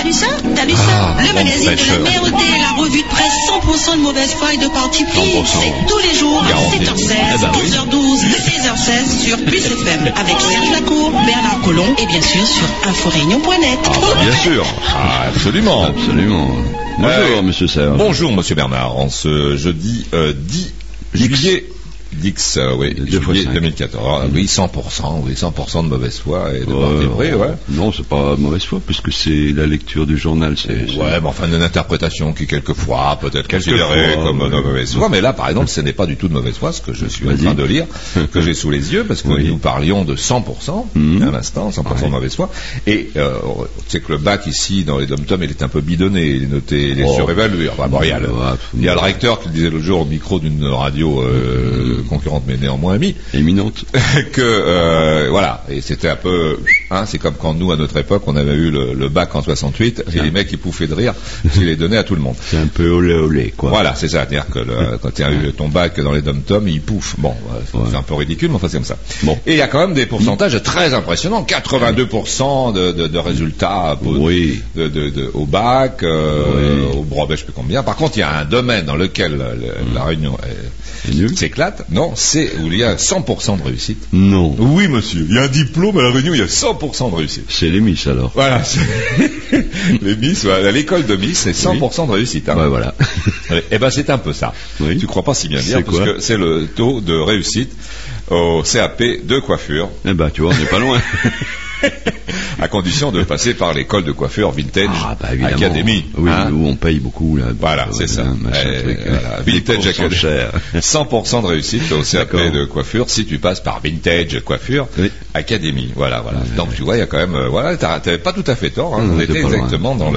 vu ça? Le magazine de la merde, la revue de presse 100% de mauvaise foi et de parti pris. C'est tous les jours à 7h16, 15h12 et 16h16 sur Plus FM avec Serge Lacour, Bernard Collomb et bien sûr sur inforéunion.net. Bien sûr, absolument. Bonjour, monsieur Serge. Bonjour, monsieur Bernard. En ce jeudi 10 juillet. Dix, juillet 2014. Oui, 100% de mauvaise foi et de vertébrés, ouais. Non, c'est pas mauvaise foi, puisque c'est la lecture du journal, Ouais, mais enfin, une interprétation qui, quelquefois, peut être considérée comme de mauvaise foi. Mais là, par exemple, ce n'est pas du tout de mauvaise foi, ce que je suis en train de lire, que j'ai sous les yeux, parce que nous parlions de 100%, à l'instant, 100% de mauvaise foi. Et, tu sais que le bac ici, dans les dom-toms, il est un peu bidonné, il est noté, il est surévalué. Enfin, bon, il y a le recteur qui le disait l'autre jour au micro d'une radio, concurrente mais néanmoins amie, éminente, que voilà, et c'était un peu, c'est comme quand nous à notre époque on avait eu le bac en 68 et les mecs ils pouffaient de rire, ils les donnaient à tout le monde. C'est un peu olé quoi. Voilà, c'est ça, c'est-à-dire que quand tu as eu ton bac dans les dom-toms, ils pouffent. Bon, c'est un peu ridicule, mais enfin c'est comme ça. Bon. Et il y a quand même des pourcentages très impressionnants, 82% de résultats au bac, au brevet, je sais plus combien. Par contre, il y a un domaine dans lequel la Réunion s'éclate. Non, c'est où il y a 100% de réussite. Non. Oui, monsieur. Il y a un diplôme à la Réunion, il y a 100% de réussite. C'est les Miss alors. Voilà. Les Miss, à l'école de Miss, c'est 100% de réussite. Ouais, voilà. Eh ben, c'est un peu ça. Oui. Tu crois pas si bien dire, parce que c'est le taux de réussite au CAP de coiffure. Eh ben, tu vois, on n'est pas loin. À condition de passer par l'école de coiffure Vintage Academy. Oui, où on paye beaucoup. Là, voilà, c'est ça. Vintage Academy. 100% de réussite au CAP de coiffure si tu passes par Vintage Coiffure Academy. Voilà. Donc tu vois, il y a quand même, t'avais pas tout à fait tort. On était exactement dans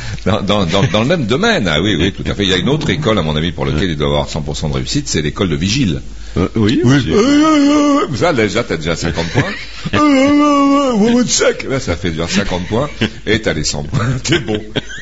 le même domaine. Ah oui, tout à fait. Il y a une autre école, à mon avis, pour laquelle il doit y avoir 100% de réussite, c'est l'école de vigile. Oui. Ça, déjà, t'as déjà 50 points. Là, ça fait déjà 50 points. Et t'as les 100 points. T'es bon.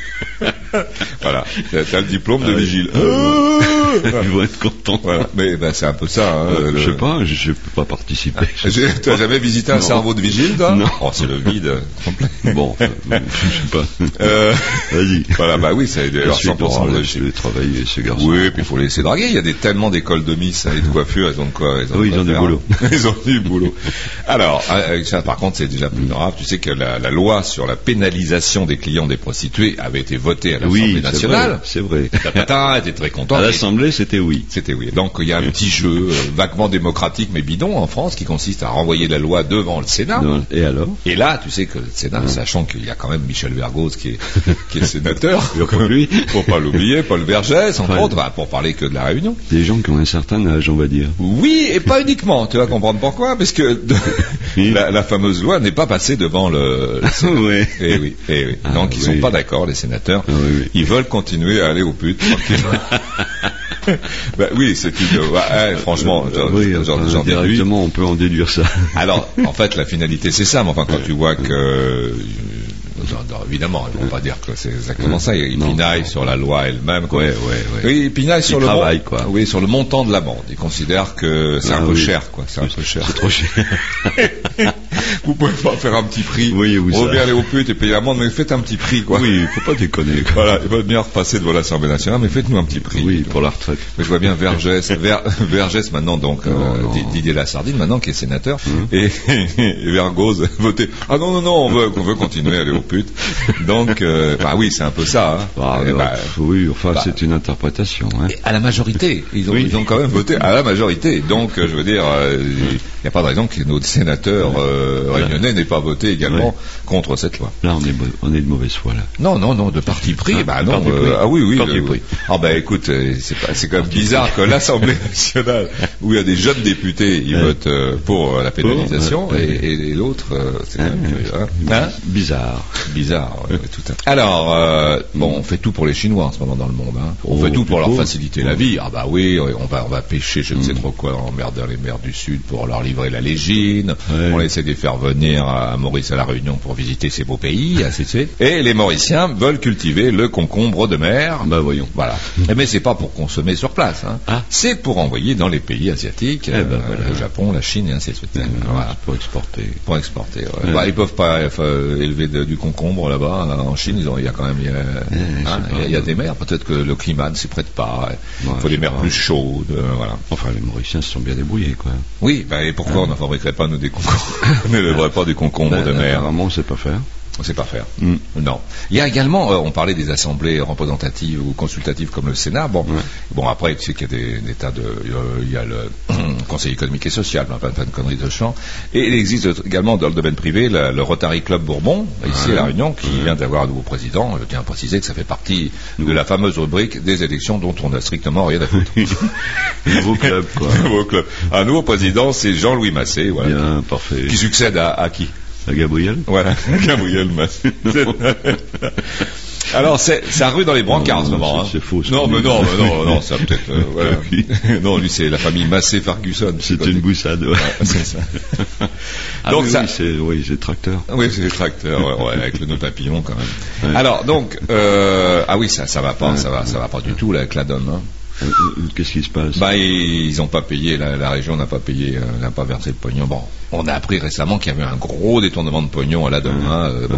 Voilà. T'as le diplôme de vigile. Ils vont être contents. Voilà. Mais c'est un peu ça. Je sais pas, je peux pas participer. Tu as jamais visité un cerveau de vigile, toi? Non. Oh, c'est le vide complet. Bon, je sais pas. Vas-y. Voilà, oui, c'est d'ailleurs 100% de réussite. Travailler ces garçons. Oui, puis il faut les laisser draguer. Il y a tellement d'écoles de Miss et de coiffure, elles ont quoi? Ils ont du boulot. Ils ont du boulot. Alors, ça, par contre, c'est déjà plus grave. Tu sais que la loi sur la pénalisation des clients des prostituées avait été votée à l'Assemblée nationale. C'est vrai. Tata était très content. À l'Assemblée, c'était oui. C'était oui. Donc, il y a un petit jeu vaguement démocratique, mais bidon en France, qui consiste à renvoyer la loi devant le Sénat. Et alors? Et là, tu sais que le Sénat, sachant qu'il y a quand même Michel Vergoz qui est sénateur, comme lui, faut pas l'oublier, Paul Vergès, entre autres, pour parler que de la Réunion. Des gens qui ont un certain âge, on va dire. Oui, et pas uniquement. Tu vas comprendre pourquoi, parce que la fameuse loi n'est pas passée devant le Sénat. Oui. Et oui. Donc, ils sont pas d'accord, les sénateurs. Ils veulent continuer à aller aux putes tranquillement. Oui, c'est une. Franchement, directement, on peut en déduire ça. Alors, en fait, la finalité, c'est ça. Mais enfin, quand tu vois que. Évidemment, ils ne vont pas dire que c'est exactement ça. Ils pinaillent sur la loi elle-même. Oui, ils pinaillent sur le travail, quoi. Oui, sur le montant de l'amende. Ils considèrent que c'est un peu cher, quoi. C'est un peu cher. C'est trop cher. Vous pouvez pas faire un petit prix. Oui, on revient aller aux putes et payer l'amende, mais faites un petit prix, quoi. Oui, il faut pas déconner, quoi. Voilà, il va bien repasser devant l'Assemblée nationale, mais faites-nous un petit prix. Oui, pour la retraite. Mais je vois bien Vergès maintenant, donc, Didier Lassardine, maintenant, qui est sénateur, et Vergoz voter. Ah non, on veut continuer à aller aux putes. Donc, oui, c'est un peu ça. C'est une interprétation. À la majorité, ils ont quand même voté à la majorité. Donc, je veux dire, il n'y a pas de raison que nos sénateurs réunionnais n'aient pas voté également contre cette loi. Là, on est de mauvaise foi, là. Non, de parti pris. Oui. Parti pris. Écoute, c'est quand même bizarre que l'Assemblée nationale, où il y a des jeunes députés, ils votent pour la pénalisation, et l'autre, c'est quand même curieux. Bizarre. Tout à fait. Alors, on fait tout pour les Chinois en ce moment dans le monde. On fait tout pour leur faciliter la vie. On va pêcher je ne sais trop quoi en mer dans les mers du Sud pour leur livrer la légine. On essaie de les faire venir à Maurice à la Réunion pour visiter ces beaux pays, ainsi de suite. Et les Mauriciens veulent cultiver le concombre de mer. Bah voyons. Voilà. Mais c'est pas pour consommer sur place. Hein. Ah. C'est pour envoyer dans les pays asiatiques, le Japon, la Chine et ainsi de suite. Voilà. Pour exporter. Pour exporter. Ouais. Ils peuvent pas élever du concombre là-bas. En Chine, il y a quand même il y a des mers. Peut-être que le climat ne s'y prête pas. Il faut des mers plus chaudes. Voilà. Enfin, les Mauriciens se sont bien débrouillés, quoi. Oui. Et pourquoi on ne fabriquerait pas nous des concombres? On n'élèverait pas du concombre de mer. Apparemment, on ne sait pas faire. On ne sait pas faire. Non. Il y a également, on parlait des assemblées représentatives ou consultatives comme le Sénat. Bon, après, tu sais qu'il y a des tas de, il y a le Conseil économique et social, plein de conneries de champ. Et il existe également dans le domaine privé le Rotary Club Bourbon, ici à La Réunion, qui vient d'avoir un nouveau président. Je tiens à préciser que ça fait partie de la fameuse rubrique des élections dont on n'a strictement rien à foutre. Nouveau club, quoi. Nouveau club. Un nouveau président, c'est Jean-Louis Massé, voilà. Bien, parfait. Qui succède à qui? À Gabriel. Voilà, Gabriel Massé. Alors, ça rue dans les brancards, en ce moment. C'est faux. Non, ça peut-être. Voilà. Non, lui, c'est la famille Massé-Ferguson. C'est une boussade. Ouais. C'est ça. Donc, oui, c'est tracteur. Oui, c'est les tracteurs, avec le nœud papillon, quand même. Ouais. Alors, donc, oui, ça va pas, ça va pas du tout, là, avec la DOM, hein. Qu'est-ce qui se passe? Ils n'ont pas payé, la région n'a pas payé, n'a pas versé le pognon. Bon, on a appris récemment qu'il y avait un gros détournement de pognon à la DOM.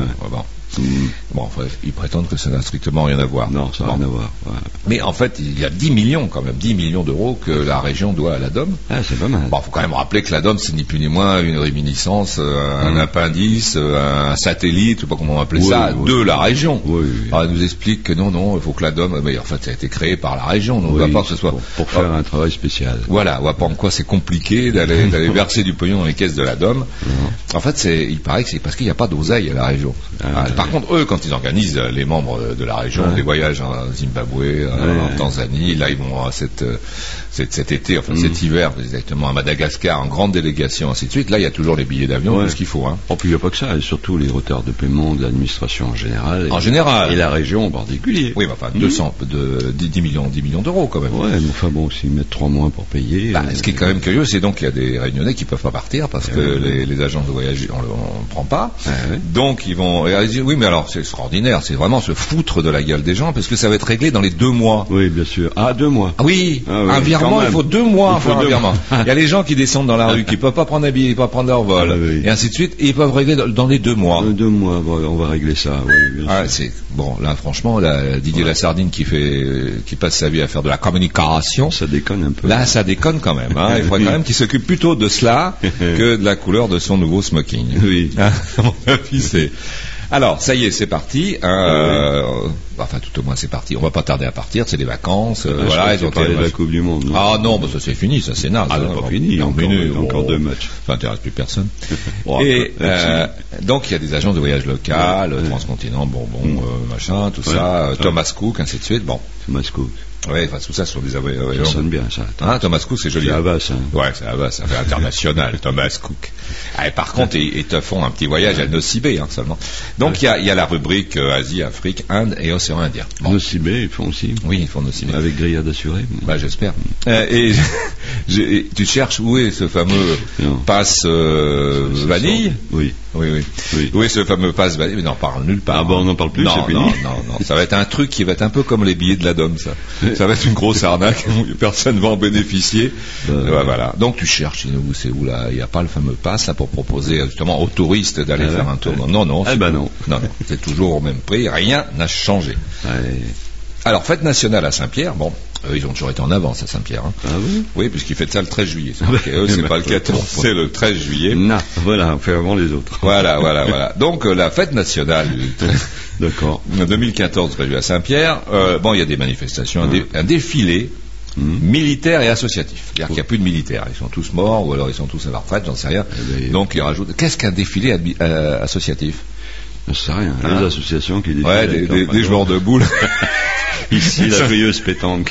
Bon, enfin, ils prétendent que ça n'a strictement rien à voir. Non, ça n'a rien à voir. Ouais. Mais en fait, il y a 10 millions quand même, 10 millions d'euros que la région doit à la DOM. Ah, c'est pas mal. Bon, faut quand même rappeler que la DOM, c'est ni plus ni moins une réminiscence, un appendice, un satellite, je sais pas comment on va appeler ça, de la région. Alors, elle nous explique que non, il faut que la DOM, mais en fait, ça a été créé par la région, donc on ne va pas que ce soit... Pour faire un travail spécial. Voilà, on va pas en quoi c'est compliqué d'aller verser du pognon dans les caisses de la DOM. En fait, il paraît que c'est parce qu'il n'y a pas d'oseille à la région. Par contre, eux, quand ils organisent les membres de la région, des voyages en Zimbabwe, en Tanzanie, là ils vont cet été, enfin cet hiver exactement, à Madagascar, en grande délégation, ainsi de suite. Là, il y a toujours les billets d'avion, tout ce qu'il faut. Hein. Puis il n'y a pas que ça, et surtout les retards de paiement de l'administration en général. En général. Et la région en particulier. Oui, mais enfin 10 millions d'euros quand même. Ouais, mais enfin bon, s'ils mettent 3 mois pour payer. Ce qui est quand même curieux, c'est donc qu'il y a des Réunionnais qui peuvent pas partir parce que les agences de voyage, on ne prend pas. Donc ils vont... Oui, mais alors c'est extraordinaire, c'est vraiment se foutre de la gueule des gens parce que ça va être réglé dans les 2 mois. Oui, bien sûr. 2 mois. Oui, un virement, il faut 2 mois pour faire un virement. Il y a les gens qui descendent dans la rue, qui peuvent pas prendre un billet, pas prendre leur vol, et ainsi de suite, et ils peuvent régler dans les 2 mois. 2 mois, on va régler ça. Oui, c'est bon. Là, franchement, Didier Lassardine qui passe sa vie à faire de la communication, ça déconne un peu. Là, ça déconne quand même. Hein. Il faudrait quand même qu'il s'occupe plutôt de cela que de la couleur de son nouveau smoking. Oui. À mon avis, c'est. Alors, ça y est, c'est parti. Enfin, tout au moins, c'est parti. On va pas tarder à partir. C'est les vacances. Voilà, ils ont parlé de la Coupe du Monde. Non, ça c'est fini. Ça c'est naze. C'est pas fini. Il y a encore 2 matchs. Ça n'intéresse plus personne. Et donc, il y a des agences de voyage locales, Transcontinent, Bourbon, machin, tout ça. Thomas Cook, ainsi de suite. Bon. Thomas Cook. Oui, enfin, tout ça sont des Ça sonne bien, ça. Thomas Cook, c'est joli. C'est Havas, hein. Ouais, c'est Havas, ça fait international, Thomas Cook. Par contre, ils te font un petit voyage à Nosibé, seulement. Donc, il y a la rubrique Asie, Afrique, Inde et Océan Indien. Nosibé, ils font aussi. Oui, ils font Nosibé. Avec grillade assurée. J'espère. Et tu cherches où est ce fameux passe vanille? Oui. Où est ce fameux passe vanille? Mais n'en parle nulle part. On n'en parle plus, c'est fini. Non. Ça va être un truc qui va être un peu comme les billets de la DOM, ça. Ça va être une grosse arnaque, personne va en bénéficier. Voilà. Donc tu cherches, c'est où là? Il n'y a pas le fameux pass là pour proposer justement aux touristes d'aller faire un tour. Non. Non, c'est toujours au même prix, rien n'a changé. Alors, fête nationale à Saint-Pierre, ils ont toujours été en avance à Saint-Pierre. Hein. Ah oui? Oui, puisqu'ils fêtent ça le 13 juillet. C'est pas le 14, c'est le 13 juillet. Non, voilà, on fait avant les autres. Voilà. Donc, la fête nationale D'accord. 2014 prévue à Saint-Pierre, il y a des manifestations, un défilé militaire et associatif. C'est-à-dire qu'il n'y a plus de militaires. Ils sont tous morts, ou alors ils sont tous à la retraite, j'en sais rien. Donc, ils rajoutent... Qu'est-ce qu'un défilé associatif? Je sais rien. Les associations qui défilent. Des joueurs de boules. Ici, la joyeuse pétanque.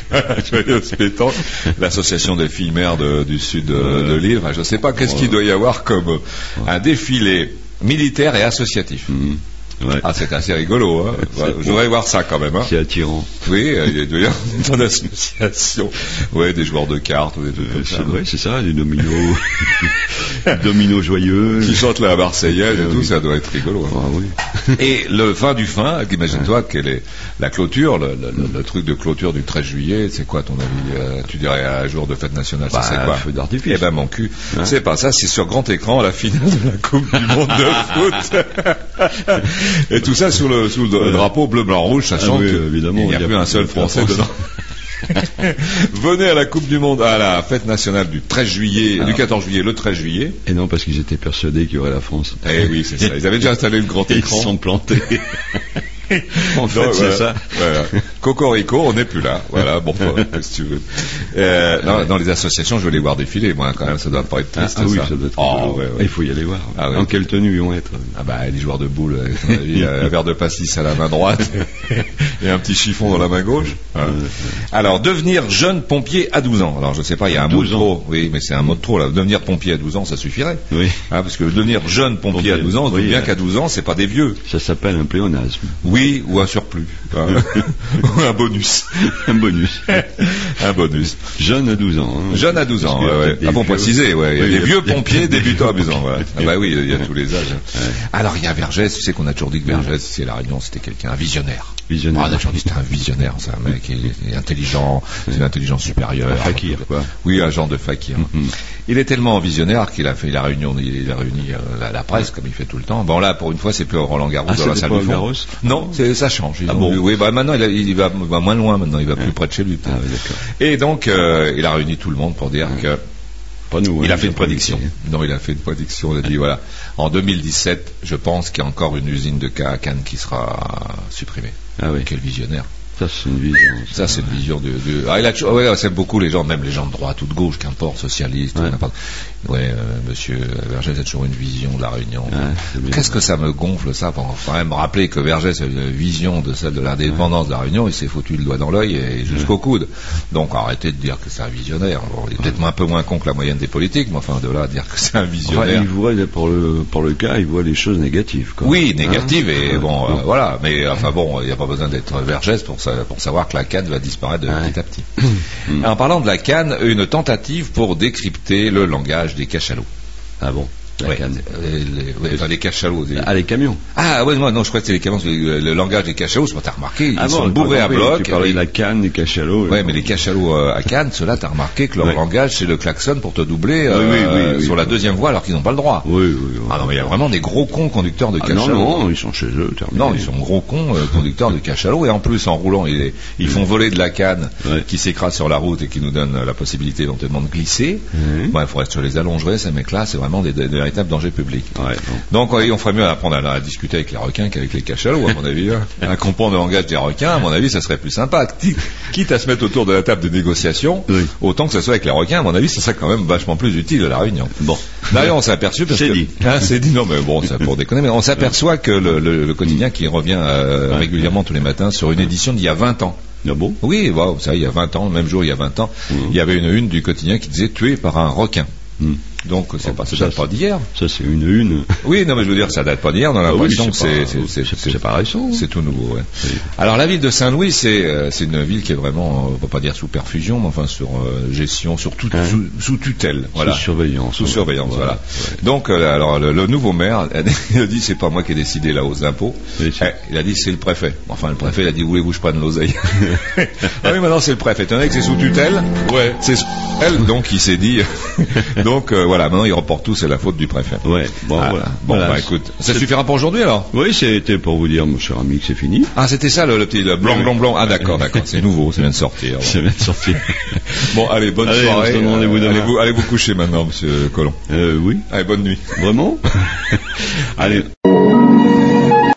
L'association des filles mères du sud de l'île. Enfin, je ne sais pas qu'est-ce qu'il doit y avoir comme un défilé militaire et associatif. Ouais. Ah, c'est assez rigolo. Hein. Je voudrais voir ça quand même. Hein. C'est attirant. Oui, il doit y avoir une association. Ouais, des joueurs de cartes ou des trucs comme ça. Oui, c'est ça, des dominos. Dominos joyeux. Qui chantent la Marseillaise et tout, ça doit être rigolo. Hein. Ah, oui. Et le fin du fin, imagine-toi quelle est la clôture, le truc de clôture du 13 juillet, c'est quoi à ton avis? Tu dirais un jour de fête nationale, ça c'est quoi? Feu d'artifice. Eh ben mon cul, c'est pas ça, c'est sur grand écran la finale de la Coupe du Monde de foot. Et tout ça sous le drapeau bleu, blanc, rouge, sachant qu'il n'y a plus un seul Français dedans. Venez à la Coupe du Monde, à la fête nationale du 13 juillet, du 14 juillet, le 13 juillet. Et non, parce qu'ils étaient persuadés qu'il y aurait la France. Eh oui, c'est ça. Ils avaient déjà installé le grand écran. Ils se sont plantés. En fait, c'est ça. Voilà. Cocorico, on n'est plus là. Voilà, bon, qu'est-ce que tu veux. Dans les associations, je veux les voir défiler, moi, quand même, ça doit pas être triste. Oui, ça doit être. Il faut y aller voir. En quelle tenue ils vont être? Les joueurs de boules, un verre de pastis à la main droite et un petit chiffon dans la main gauche. Alors, devenir jeune pompier à 12 ans. Alors, je sais pas, il y a un mot de trop. Oui, mais c'est un mot de trop, là. Devenir pompier à 12 ans, ça suffirait. Oui. Parce que devenir jeune pompier à 12 ans, on dit bien qu'à 12 ans, c'est pas des vieux. Ça s'appelle un pléonasme. Oui, ou un surplus. Ou un bonus. Un bonus. Un bonus. Jeune à 12 ans. Hein. Jeune à 12 ans, ouais. Ah bon, préciser, ouais. Il y a des vieux pompiers débutants à 12 ans, ouais. Ah bah oui, il y a tous les âges. Ouais. Alors, il y a Vergès, tu sais qu'on a toujours dit que Vergès, c'est la Réunion, c'était quelqu'un, un visionnaire. Visionnaire. On a toujours dit que c'était un visionnaire, c'est un mec qui est intelligent, c'est une intelligence supérieure. Un fakir, quoi. Oui, un genre de fakir. Il est tellement visionnaire qu'il a réuni la presse, comme il fait tout le temps. Bon, là, pour une fois, c'est plus Roland Garros dans la salle du fond. Non, ça change. Oui, maintenant, il va moins loin, maintenant, il va plus près de chez lui. Ah, oui, d'accord. Et donc, il a réuni tout le monde pour dire que pas nous, il a fait une prédiction. Non, il a fait une prédiction. Il a dit voilà, en 2017, je pense qu'il y a encore une usine de cas à Cannes qui sera supprimée. Ah oui. Quel visionnaire. Ça, c'est une vision. Ça, c'est une vision de... Ah, c'est beaucoup les gens, même les gens de droite ou de gauche, qu'importe, socialistes, n'importe. Monsieur Vergès a toujours une vision de la Réunion. Qu'est-ce que ça me gonfle, ça, pour enfin me rappeler que Vergès a une vision de celle de l'indépendance de la Réunion, il s'est foutu le doigt dans l'œil et jusqu'au coude. Donc, arrêtez de dire que c'est un visionnaire. Bon, il est peut-être un peu moins con que la moyenne des politiques, mais enfin, de là à dire que c'est un visionnaire. Il voit, pour le cas, il voit les choses négatives, quoi. Oui, négatives, et voilà. Mais, enfin bon, il n'y a pas besoin d'être Vergès pour savoir que la canne va disparaître petit à petit. En parlant de la canne, une tentative pour décrypter le langage des cachalots. Ah bon? Les cachalots. Les camions. Ah ouais, non, je crois que c'est les camions. Le langage des cachalots, t'as remarqué, ils sont bourrés à bloc. Tu parlais de la canne, des cachalots. Ouais, mais les cachalots à Cannes, ceux-là, t'as remarqué que leur langage, c'est le klaxon pour te doubler sur la deuxième voie alors qu'ils n'ont pas le droit. Oui. Ah non, mais il y a vraiment des gros cons conducteurs de cachalots. Non, ils sont chez eux. Terminé. Non, ils sont gros cons conducteurs de cachalots et en plus, en roulant, ils font voler de la canne qui s'écrase sur la route et qui nous donne la possibilité éventuellement de glisser. Bon, il faudrait que je les allongerais, ces mecs-là, c'est vraiment des véritables dangers publics. Donc on ferait mieux à apprendre à discuter avec les requins qu'avec les cachalots, à mon avis. À comprendre le langage des requins, à mon avis, ça serait plus sympa. Quitte à se mettre autour de la table de négociation, autant que ce soit avec les requins, à mon avis, ça serait quand même vachement plus utile à la Réunion. Bon. D'ailleurs, on s'est aperçu parce que... C'est dit, non mais bon, c'est pour déconner, mais on s'aperçoit que le quotidien qui revient régulièrement tous les matins sur une édition d'il y a 20 ans. Ah bon? Oui, ça, il y a 20 ans, le même jour, il y a 20 ans, il y avait une du quotidien qui disait tué par un requin. Donc ça date pas d'hier. Ça c'est une. Oui, non mais je veux dire ça date pas d'hier. On a l'impression que c'est pas récent. C'est tout nouveau. Ouais. Oui. Alors la ville de Saint-Louis, c'est une ville qui est vraiment, on peut pas dire sous perfusion, mais enfin sur gestion, sous tutelle. Voilà. Sous surveillance. Voilà. Ouais. Donc alors le nouveau maire il a dit c'est pas moi qui ai décidé la hausse d'impôts. Il a dit c'est le préfet. Enfin le préfet il a dit voulez-vous que je prenne l'oseille. Ah oui maintenant c'est le préfet. Étant donné que c'est sous tutelle. Ouais. C'est sous tutelle. Donc il s'est dit. Donc voilà, maintenant ils reportent tout, c'est la faute du préfet. Ouais, voilà. Bon, écoute, ça suffira pour aujourd'hui alors? Oui, c'était pour vous dire, mon cher ami, que c'est fini. Ah, c'était ça le petit blanc. Ah, d'accord, c'est nouveau, ça vient de sortir. Ça vient de sortir. Bon, allez, bonne soirée. Allez vous coucher maintenant, monsieur Colomb. Oui. Allez, bonne nuit. Vraiment? Allez.